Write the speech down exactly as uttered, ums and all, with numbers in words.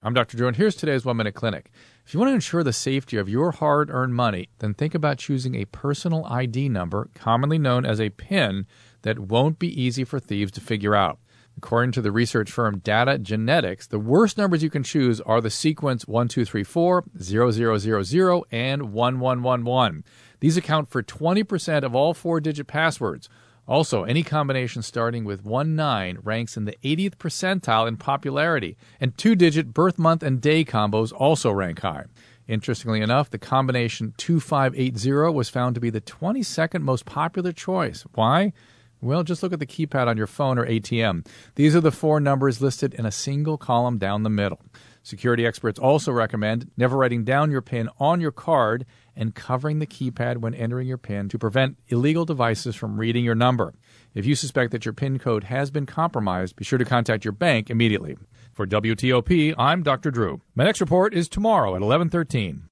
I'm Doctor Drew, and here's today's One Minute Clinic. If you want to ensure the safety of your hard-earned money, then think about choosing a personal I D number, commonly known as a PIN, that won't be easy for thieves to figure out. According to the research firm Data Genetics, the worst numbers you can choose are the sequence one two three four, zero zero zero zero, and one one one one. These account for twenty percent of all four-digit passwords. Also, any combination starting with one nine ranks in the eightieth percentile in popularity, and two-digit birth month and day combos also rank high. Interestingly enough, the combination two five eight zero was found to be the twenty-second most popular choice. Why? Well, just look at the keypad on your phone or A T M. These are the four numbers listed in a single column down the middle. Security experts also recommend never writing down your PIN on your card and covering the keypad when entering your PIN to prevent illegal devices from reading your number. If you suspect that your PIN code has been compromised, be sure to contact your bank immediately. For W T O P, I'm Doctor Drew. My next report is tomorrow at eleven thirteen.